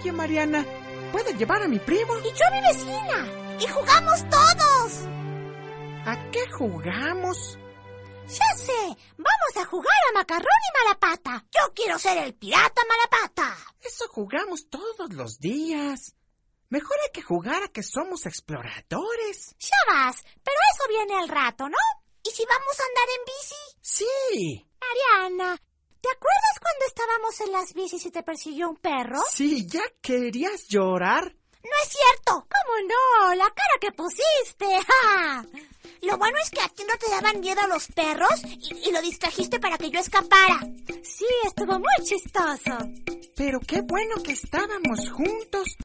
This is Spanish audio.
Oye, Mariana, ¿puedo llevar a mi primo? Y yo a mi vecina. Y jugamos todos. ¿A qué jugamos? Ya sé, vamos a jugar a Macarrón y Malapata. Yo quiero ser el pirata Malapata. Eso jugamos todos los días. Mejor hay que jugar a que somos exploradores. Ya vas, pero eso viene al rato, ¿no? ¿Y si vamos a andar en bici? Sí. Mariana, ¿te acuerdas cuando estábamos en las bicis y te persiguió un perro? Sí, ¿ya querías llorar? ¡No es cierto! ¿Cómo no? ¡La cara que pusiste! ¡Ja! Lo bueno es que a ti no te daban miedo los perros y lo distrajiste para que yo escapara. Sí, estuvo muy chistoso. Pero qué bueno que estábamos juntos.